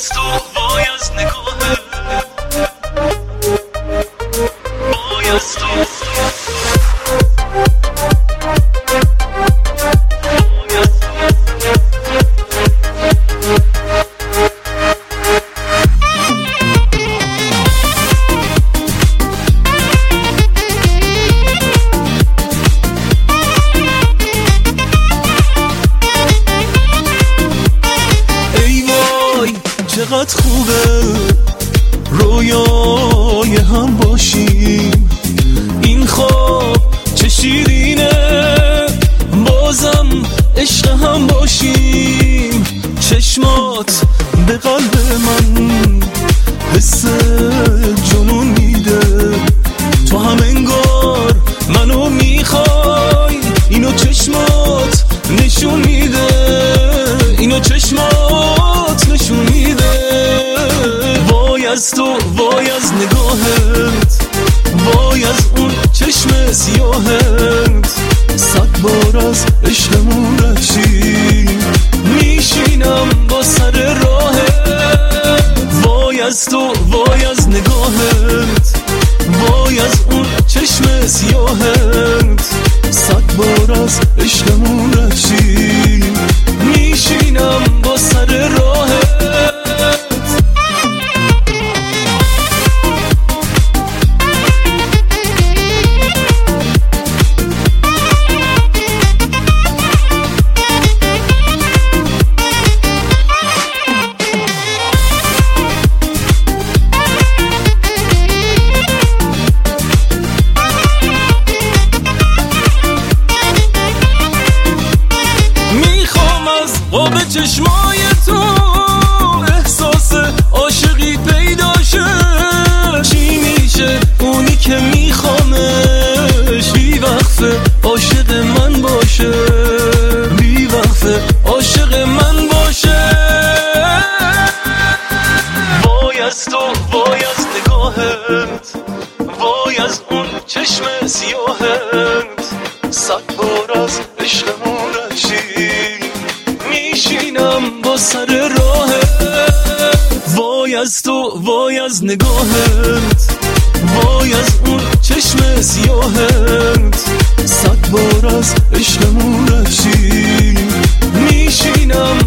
از تو وای از نگاهت وای از تو چقدر خوبه رویای هم باشیم، این خواب چه شیرینه بازم عشق هم باشیم. چشمات به قلب من حس جنون میده، تو هم انگار منو میخوای، اینو چشمات نشون میده، اینو چشمات نشون میده. وای از تو وای از نگاهت وای از اون چشم سیاهت، 100 بار از عشقمون رد چی میشینم با سر راهت. وای از تو وای از نگاهت وای از اون چشم سیاهت، 100 بار از عشقمون رد چی میشینم با سر راهت. به چشمای تو احساس عاشقی پیدا شه، چی میشه اونی که میخوامش بی وقفه عاشق من باشه، بی وقفه عاشق من باشه. وای از تو وای از نگاهت وای از اون چشم سیاهت، 100 بار از عشقمون رد چی میشینم با سر راهت. وای از تو وای از نگاهت وای از اون چشم سیاهت، 100 بار از عشقمون رد چی میشینم